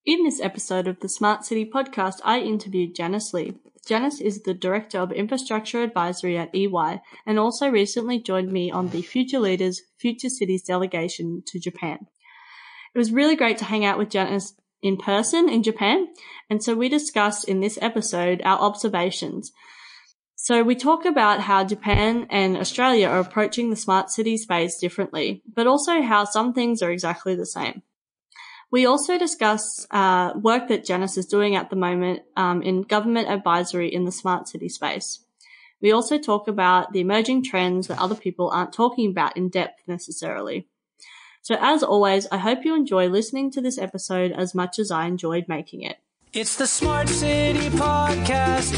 In this episode of the Smart City podcast, I interviewed Janice Lee. Janice is the Director of Infrastructure Advisory at EY and also recently joined me on the Future Leaders, Future Cities delegation to Japan. It was really great to hang out with Janice in person in Japan, and so we discussed in this episode our observations. So we talk about how Japan and Australia are approaching the smart city space differently, but also how some things are exactly the same. We also discuss work that Janice is doing at the moment in government advisory in the smart city space. We also talk about the emerging trends that other people aren't talking about in depth necessarily. So as always, I hope you enjoy listening to this episode as much as I enjoyed making it. It's the Smart City Podcast,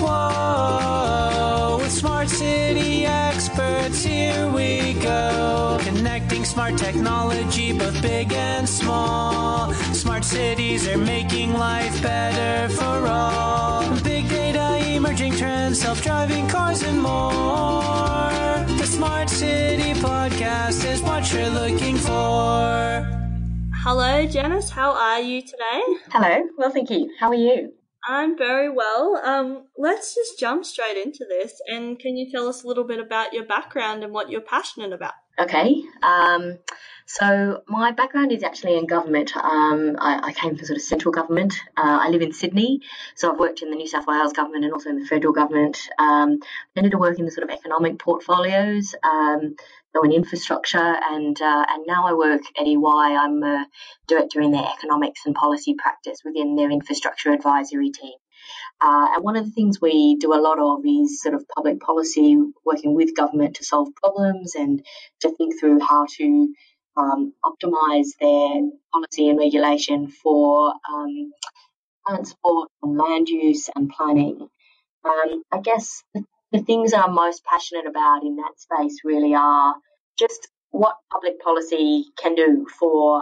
whoa, with Smart City experts, here we go. Connecting smart technology, both big and small. Smart cities are making life better for all. Big data, emerging trends, self-driving cars and more. The Smart City Podcast is what you're looking for. Hello, Janice. How are you today? Hello. Well, thank you. How are you? I'm very well. Let's just jump straight into this. And can you tell us a little bit about your background and what you're passionate about? Okay. So my background is actually in government. I came from sort of central government. I live in Sydney, so I've worked in the New South Wales government and also in the federal government. I tended to work in the sort of economic portfolios, so in infrastructure, and now I work at EY. I'm a director in their economics and policy practice within their infrastructure advisory team. And one of the things we do a lot of is sort of public policy, working with government to solve problems and to think through how to optimise their policy and regulation for transport and land use and planning. I guess the things I'm most passionate about in that space really are just what public policy can do for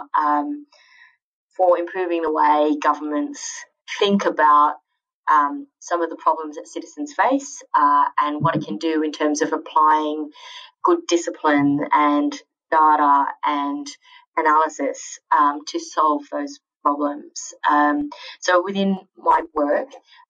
improving the way governments think about some of the problems that citizens face and what it can do in terms of applying good discipline and data and analysis to solve those problems. So within my work,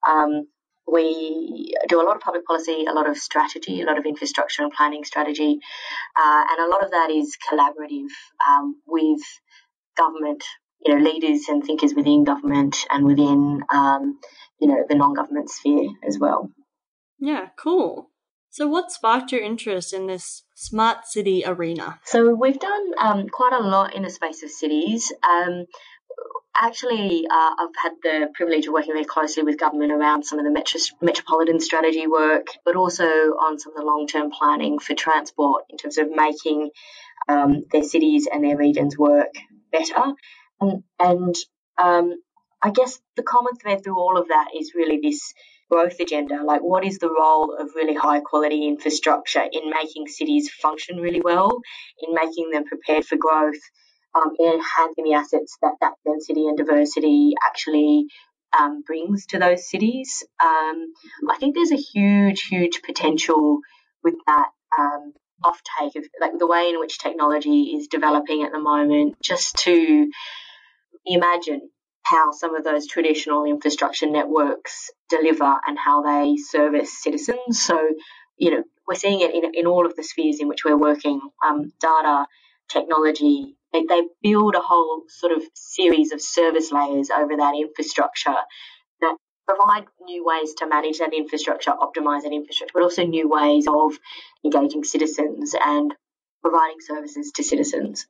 we do a lot of public policy, a lot of strategy, a lot of infrastructure and planning strategy, and a lot of that is collaborative with government, leaders and thinkers within government and within, the non-government sphere as well. Yeah, cool. So what sparked your interest in this smart city arena? So we've done quite a lot in the space of cities. Actually, I've had the privilege of working very closely with government around some of the metropolitan strategy work, but also on some of the long-term planning for transport in terms of making their cities and their regions work better. And I guess the common thread through all of that is really this growth agenda. Like, what is the role of really high-quality infrastructure in making cities function really well, in making them prepared for growth, in enhancing the assets that density and diversity actually brings to those cities? I think there's a huge, huge potential with that offtake of like the way in which technology is developing at the moment, just to imagine how some of those traditional infrastructure networks deliver and how they service citizens. So, we're seeing it in all of the spheres in which we're working, data, technology. They build a whole sort of series of service layers over that infrastructure that provide new ways to manage that infrastructure, optimise that infrastructure, but also new ways of engaging citizens and providing services to citizens.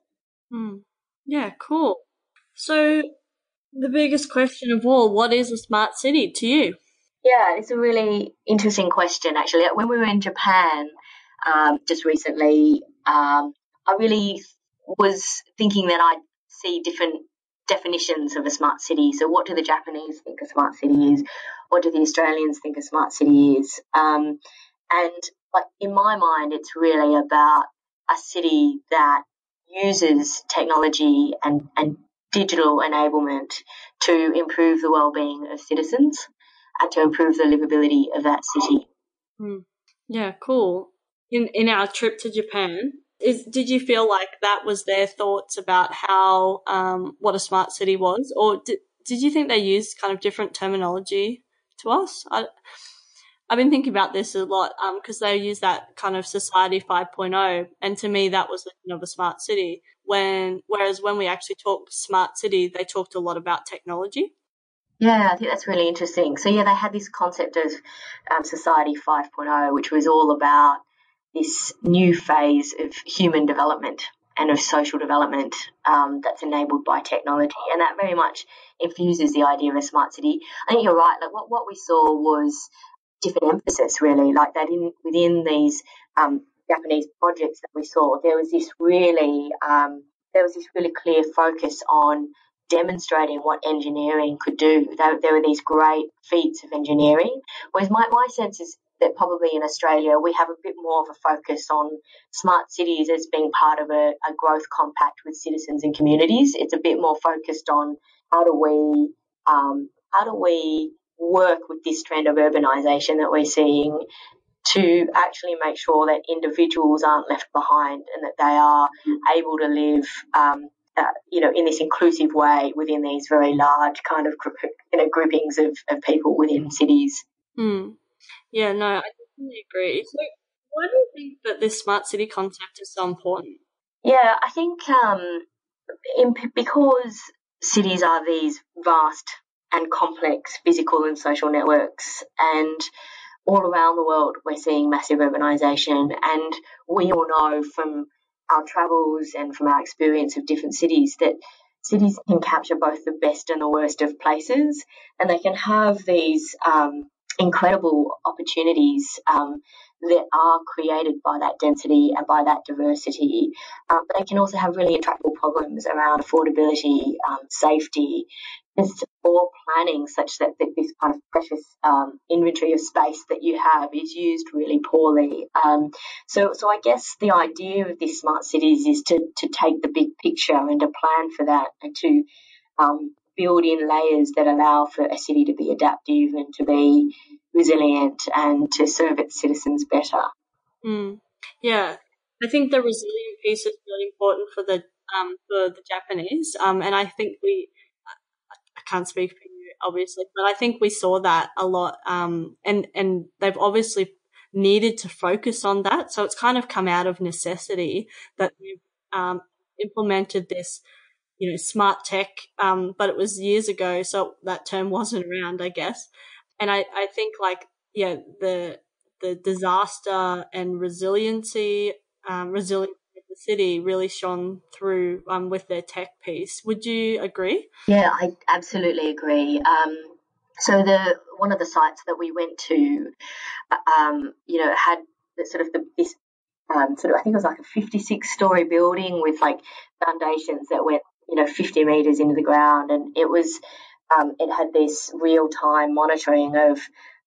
Yeah, cool. So the biggest question of all, what is a smart city to you? Yeah, it's a really interesting question, actually. When we were in Japan just recently, I really was thinking that I'd see different definitions of a smart city. So what do the Japanese think a smart city is? What do the Australians think a smart city is? And like in my mind, it's really about a city that uses technology and digital enablement to improve the well-being of citizens and to improve the livability of that city. Yeah, cool. In our trip to Japan, did you feel like that was their thoughts about how what a smart city was, or did you think they used kind of different terminology to us? I've been thinking about this a lot because they use that kind of Society 5.0, and to me that was the end of a smart city. Whereas when we actually talked smart city, they talked a lot about technology. Yeah, I think that's really interesting. So, yeah, they had this concept of Society 5.0, which was all about this new phase of human development and of social development that's enabled by technology. And that very much infuses the idea of a smart city. I think you're right. Like what we saw was different emphasis, really. Like that within these Japanese projects that we saw, there was this really clear focus on demonstrating what engineering could do. There were these great feats of engineering, whereas my sense is that probably in Australia we have a bit more of a focus on smart cities as being part of a growth compact with citizens and communities. It's a bit more focused on how do we work with this trend of urbanisation that we're seeing to actually make sure that individuals aren't left behind and that they are able to live in this inclusive way within these very large kind of groupings of people within cities. Yeah, no, I definitely agree. So why do you think that this smart city concept is so important? Yeah, I think because cities are these vast and complex physical and social networks, and all around the world we're seeing massive urbanisation, and we all know from our travels and from our experience of different cities that cities can capture both the best and the worst of places, and they can have these incredible opportunities that are created by that density and by that diversity. But they can also have really intractable problems around affordability, safety, just poor planning, such that this kind of precious inventory of space that you have is used really poorly. So I guess the idea of these smart cities is to take the big picture and to plan for that, and to build in layers that allow for a city to be adaptive and to be resilient and to serve its citizens better. Yeah, I think the resilient piece is really important for the Japanese, and I think I can't speak for you obviously, but I think we saw that a lot, and they've obviously needed to focus on that, so it's kind of come out of necessity that they've implemented this, smart tech, but it was years ago, so that term wasn't around, I guess. And I think the disaster and resiliency of the city really shone through with their tech piece. Would you agree? Yeah, I absolutely agree. So one of the sites that we went to, had this I think it was like a 56-story building with like foundations that went 50 meters into the ground, and it had this real-time monitoring of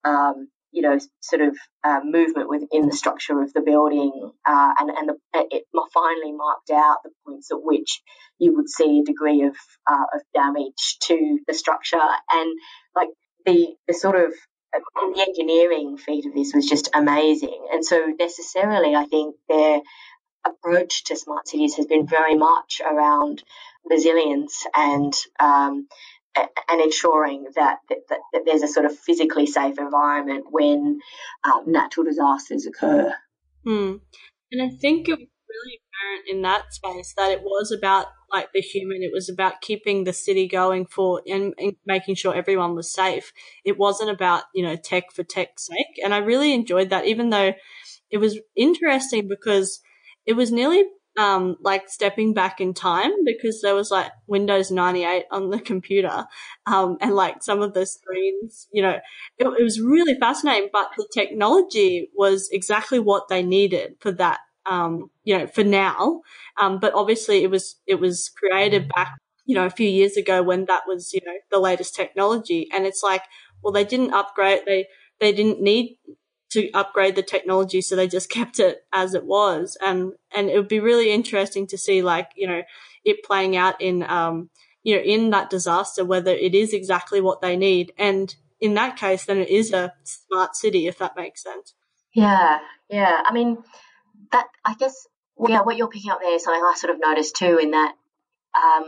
movement within the structure of the building, and it finally marked out the points at which you would see a degree of damage to the structure, and like the engineering feat of this was just amazing. And so necessarily, I think their approach to smart cities has been very much around resilience and ensuring that there's a sort of physically safe environment when natural disasters occur. And I think it was really apparent in that space that it was about like the human. It was about keeping the city going and making sure everyone was safe. It wasn't about tech for tech's sake. And I really enjoyed that, even though it was interesting because it was nearly like stepping back in time, because there was like Windows 98 on the computer, and like some of the screens, it was really fascinating, but the technology was exactly what they needed for that, for now. But obviously it was created back, a few years ago when that was, the latest technology. And it's like, well, they didn't upgrade, they didn't need to upgrade the technology, so they just kept it as it was. And it would be really interesting to see, like, it playing out in, in that disaster, whether it is exactly what they need. And in that case, then it is a smart city, if that makes sense. Yeah. I mean, that, I guess, what you're picking up there is something I sort of noticed too, in that,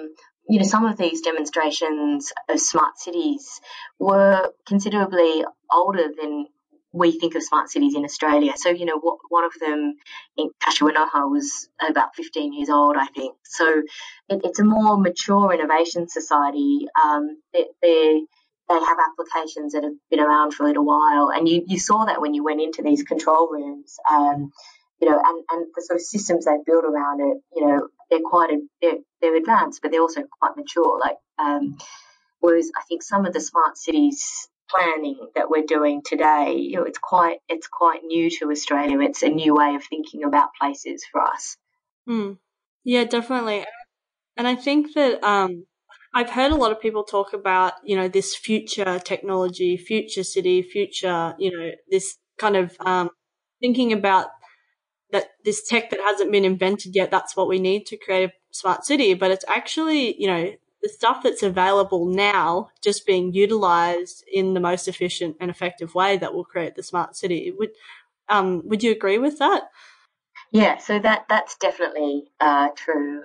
some of these demonstrations of smart cities were considerably older than we think of smart cities in Australia. So, one of them in Kashuanoha was about 15 years old, I think. So it's a more mature innovation society. They have applications that have been around for a little while. And you saw that when you went into these control rooms, and the sort of systems they've built around it, they're advanced, but they're also quite mature. Whereas I think some of the smart cities planning that we're doing today, it's quite new to Australia. It's a new way of thinking about places for us. Yeah, definitely. And I think that I've heard a lot of people talk about, this future technology, future city, future, this kind of thinking about that this tech that hasn't been invented yet, that's what we need to create a smart city. But it's actually, the stuff that's available now just being utilized in the most efficient and effective way that will create the smart city. Would you agree with that? Yeah, so that's definitely true.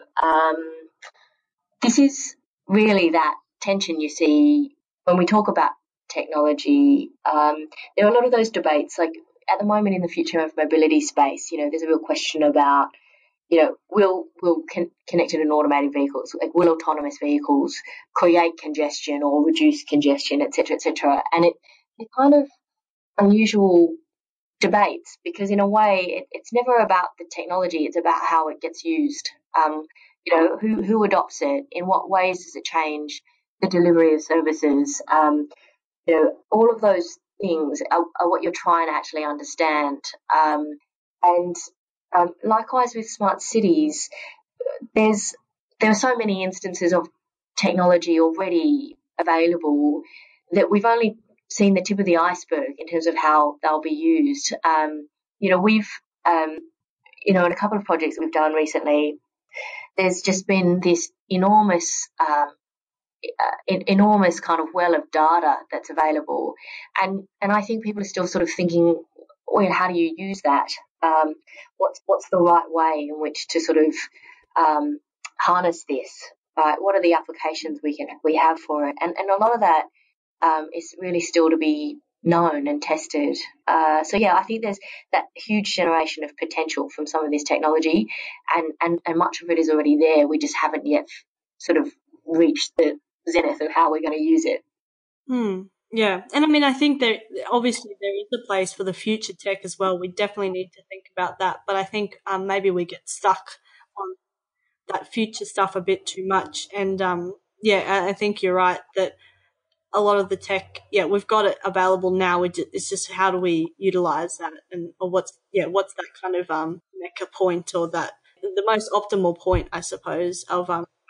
This is really that tension you see when we talk about technology. There are a lot of those debates, like at the moment in the future of mobility space, there's a real question about, will connected and automated vehicles, like will autonomous vehicles create congestion or reduce congestion, et cetera, et cetera. And they're kind of unusual debates because in a way it's never about the technology, it's about how it gets used. Who adopts it, in what ways does it change the delivery of services? All of those things are what you're trying to actually understand. And likewise with smart cities, there are so many instances of technology already available that we've only seen the tip of the iceberg in terms of how they'll be used. We've in a couple of projects that we've done recently, there's just been this enormous kind of well of data that's available, and I think people are still sort of thinking, well, how do you use that? What's the right way in which to sort of harness this? What are the applications we have for it? And a lot of that is really still to be known and tested. So yeah, I think there's that huge generation of potential from some of this technology, and much of it is already there. We just haven't yet sort of reached the zenith of how we're going to use it. Yeah, and I mean, I think there is a place for the future tech as well. We definitely need to think about that, but I think maybe we get stuck on that future stuff a bit too much. And I think you're right that a lot of the tech, we've got it available now. It's just how do we utilize that, or what's that kind of mecca point, or that the most optimal point, I suppose, of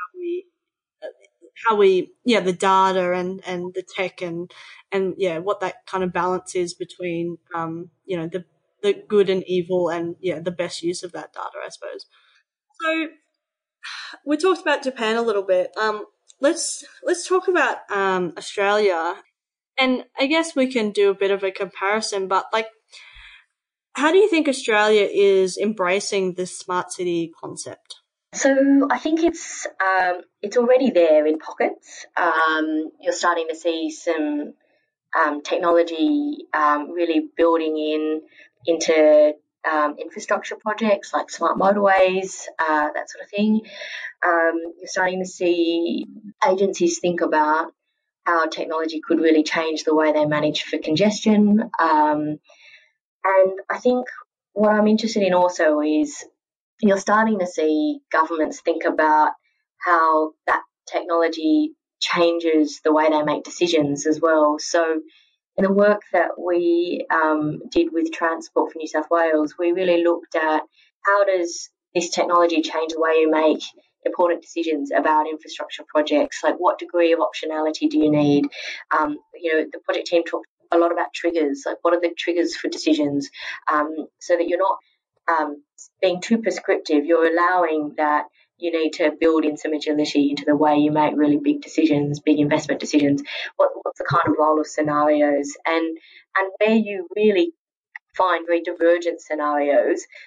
how we the data and the tech and what that kind of balance is between the good and evil and the best use of that data, I suppose. So we talked about Japan a little bit. Let's talk about Australia, and I guess we can do a bit of a comparison. But how do you think Australia is embracing this smart city concept? So I think it's already there in pockets. You're starting to see some technology really building into infrastructure projects like smart motorways, that sort of thing. You're starting to see agencies think about how technology could really change the way they manage for congestion. And I think what I'm interested in also is you're starting to see governments think about how that technology changes the way they make decisions as well. So in the work that we did with Transport for New South Wales, we really looked at how does this technology change the way you make important decisions about infrastructure projects, like what degree of optionality do you need? The project team talked a lot about triggers, like what are the triggers for decisions, so that you're not being too prescriptive. You're allowing that you need to build in some agility into the way you make really big decisions, big investment decisions. What's the kind of role of scenarios, and where you really find very divergent scenarios,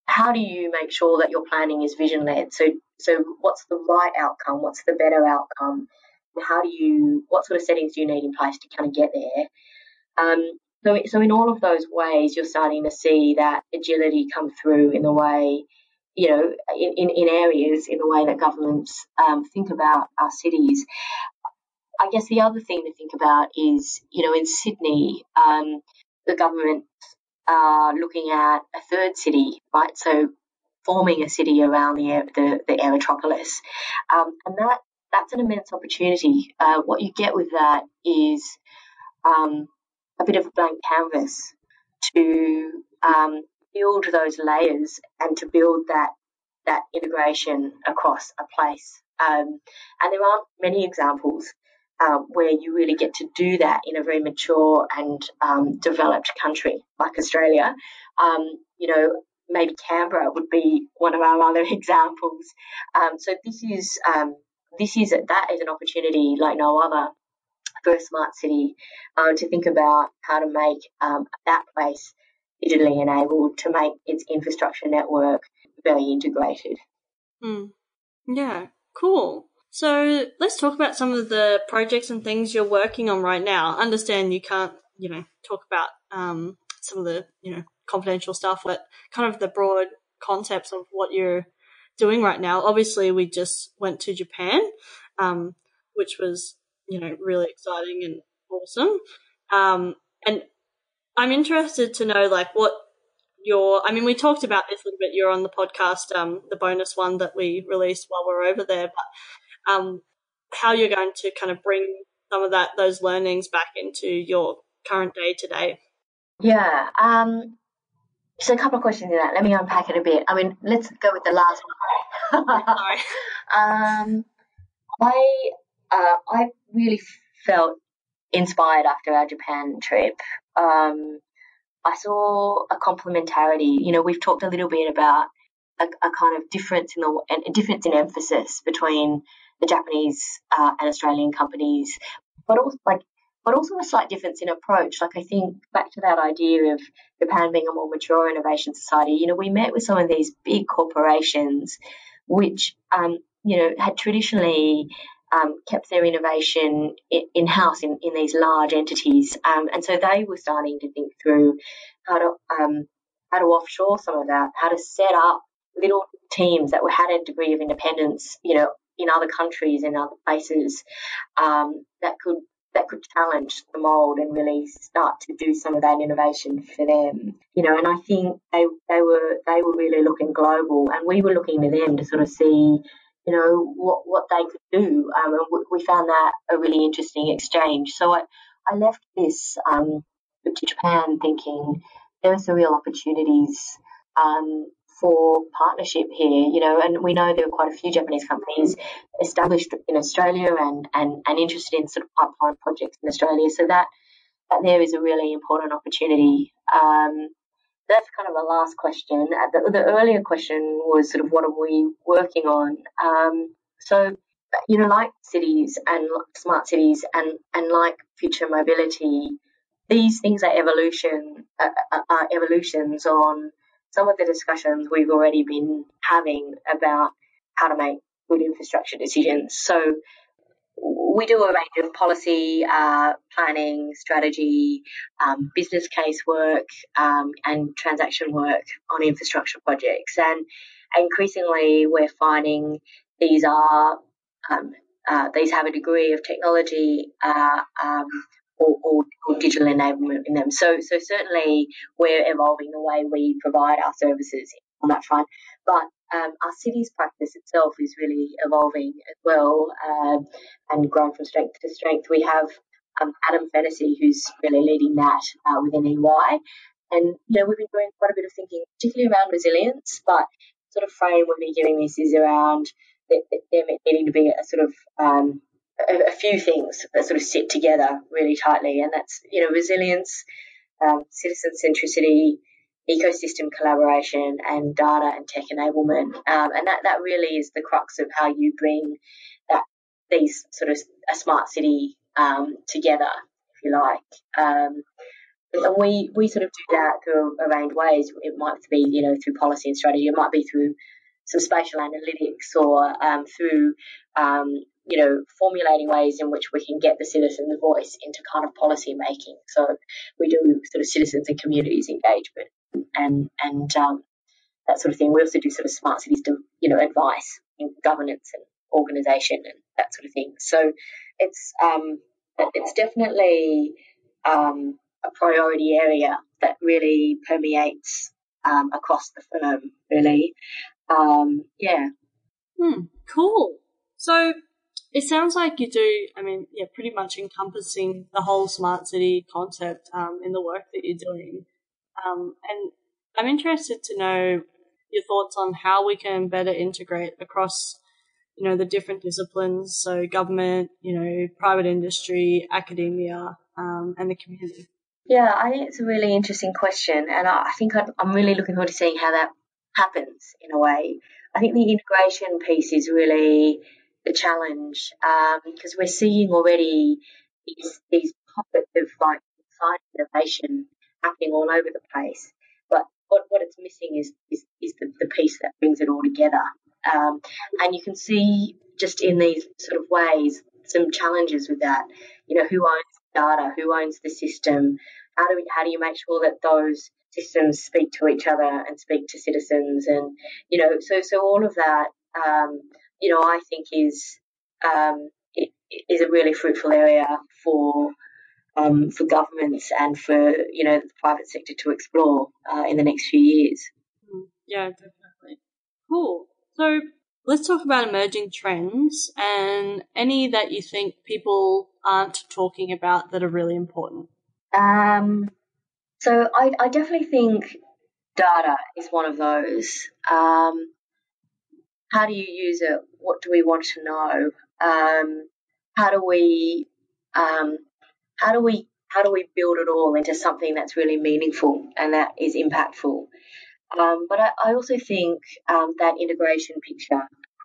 how do you make sure that your planning is vision led? So what's the right outcome? What's the better outcome? What sort of settings do you need in place to kind of get there? So in all of those ways, you're starting to see that agility come through in the way, in areas, in the way that governments think about our cities. I guess the other thing to think about is, in Sydney, the government are looking at a third city, right? So forming a city around the aerotropolis, and that's an immense opportunity. What you get with that is a bit of a blank canvas to build those layers and to build that integration across a place. And there aren't many examples where you really get to do that in a very mature and developed country like Australia. Maybe Canberra would be one of our other examples. So that is an opportunity like no other for a smart city, to think about how to make that place digitally enabled, to make its infrastructure network very integrated. Yeah, cool. So let's talk about some of the projects and things you're working on right now. I understand you can't, talk about some of the, confidential stuff, but kind of the broad concepts of what you're doing right now. Obviously, we just went to Japan, which was, really exciting and awesome. And I'm interested to know, what we talked about this a little bit. You're on the podcast, the bonus one that we released while we're over there, but how you're going to kind of bring some of those learnings back into your current day to day. Yeah. So a couple of questions in that. Let me unpack it a bit. Let's go with the last one. Sorry. I really felt inspired after our Japan trip. I saw a complementarity. We've talked a little bit about a kind of difference in emphasis between the Japanese and Australian companies, but also a slight difference in approach. I think back to that idea of Japan being a more mature innovation society. We met with some of these big corporations, which had traditionally kept their innovation in-house in these large entities. And so they were starting to think through how to offshore some of that, how to set up little teams that had a degree of independence, in other countries, in other places, that could challenge the mold and really start to do some of that innovation for them. And I think they were really looking global, and we were looking to them to sort of see what they could do. And we found that a really interesting exchange. So I left this to Japan thinking there are some real opportunities for partnership here, and we know there are quite a few Japanese companies established in Australia and interested in sort of pipeline projects in Australia. So that there is a really important opportunity. That's kind of the last question. The earlier question was sort of what are we working on? So, like cities and smart cities and like future mobility, these things are evolutions on some of the discussions we've already been having about how to make good infrastructure decisions. So we do a range of policy, planning, strategy, business case work, and transaction work on infrastructure projects. And increasingly, we're finding these have a degree of technology or digital enablement in them. So certainly, we're evolving the way we provide our services on that front. But our cities practice itself is really evolving as well, and growing from strength to strength. We have Adam Fennessy, who's really leading that within EY. And, we've been doing quite a bit of thinking, particularly around resilience, but sort of frame we've been giving this is around there needing to be a sort of a few things that sort of sit together really tightly. And that's, resilience, citizen centricity, ecosystem collaboration, and data and tech enablement. And that really is the crux of how you bring these sort of a smart city together, if you like. And we sort of do that through a range of ways. It might be, through policy and strategy. It might be through some spatial analytics or through, formulating ways in which we can get the citizen's voice into kind of policy making. So we do sort of citizens and communities engagement and that sort of thing. We also do sort of smart cities, advice in governance and organisation and that sort of thing. So it's definitely a priority area that really permeates across the firm, really. Cool. So it sounds like you do, pretty much encompassing the whole smart city concept in the work that you're doing. And I'm interested to know your thoughts on how we can better integrate across, the different disciplines, so government, private industry, academia, and the community. Yeah, I think it's a really interesting question, and I think I'm really looking forward to seeing how that happens in a way. I think the integration piece is really the challenge because we're seeing already these pockets of like science innovation happening all over the place, but what it's missing is the piece that brings it all together. And you can see just in these sort of ways some challenges with that. Who owns data? Who owns the system? How do you make sure that those systems speak to each other and speak to citizens? And so all of that, I think is a really fruitful area for governments and for the private sector to explore in the next few years. Yeah, definitely. Cool. So let's talk about emerging trends and any that you think people aren't talking about that are really important. So I definitely think data is one of those. How do you use it? What do we want to know? How do we build it all into something that's really meaningful and that is impactful? But I also think that integration picture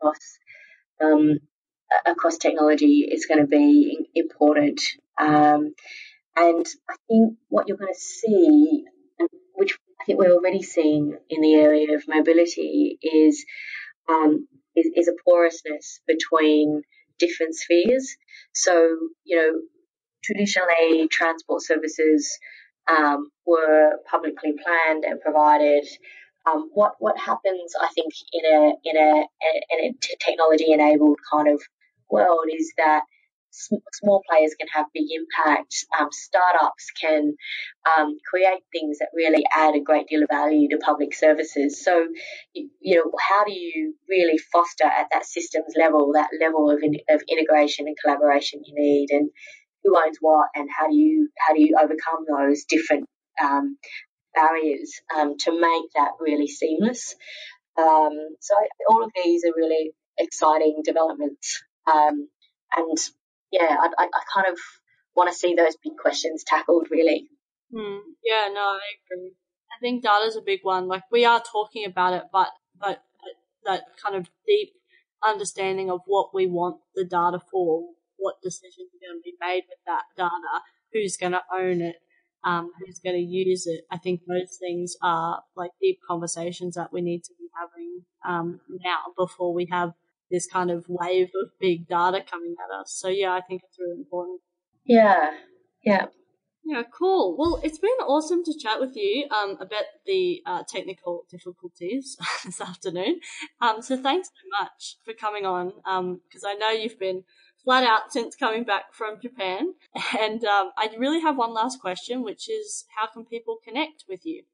across technology is going to be important. And I think what you're going to see, which I think we're already seeing in the area of mobility, is a porousness between different spheres. So, traditionally transport services were publicly planned and provided. What happens, I think, in a technology-enabled kind of world is that small players can have big impact. Startups can create things that really add a great deal of value to public services. So, how do you really foster at that systems level, that level of integration and collaboration you need, and who owns what, and how do you overcome those different barriers to make that really seamless? So all of these are really exciting developments, and I kind of want to see those big questions tackled, really. Yeah, no, I agree. I think data's a big one. Like, we are talking about it, but that kind of deep understanding of what we want the data for, what decisions are going to be made with that data, who's going to own it, who's going to use it. I think those things are like deep conversations that we need to be having now before we have this kind of wave of big data coming at us. So yeah, I think it's really important. Yeah. Yeah, cool. Well, it's been awesome to chat with you about the technical difficulties this afternoon. So thanks so much for coming on, because I know you've been flat out since coming back from Japan. And I really have one last question, which is, how can people connect with you?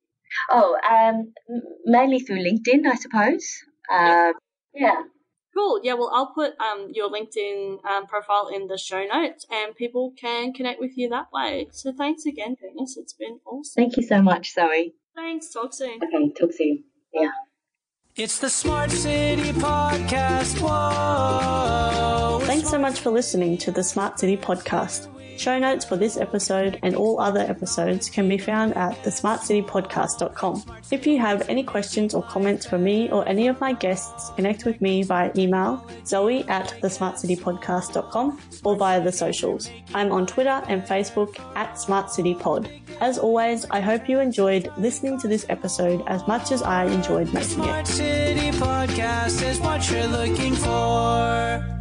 Mainly through LinkedIn, I suppose. Yeah. Cool. Yeah, well, I'll put your LinkedIn profile in the show notes and people can connect with you that way. So thanks again, Janice. It's been awesome. Thank you so much, Zoe. Thanks. Talk soon. Okay, talk soon. Yeah. It's the Smart City Podcast. Whoa. Thanks so much for listening to the Smart City Podcast. Show notes for this episode and all other episodes can be found at thesmartcitypodcast.com. If you have any questions or comments for me or any of my guests, connect with me via email, zoe@thesmartcitypodcast.com, or via the socials. I'm on Twitter and Facebook @SmartCityPod. As always, I hope you enjoyed listening to this episode as much as I enjoyed making it. Smart City Podcast is what you're looking for.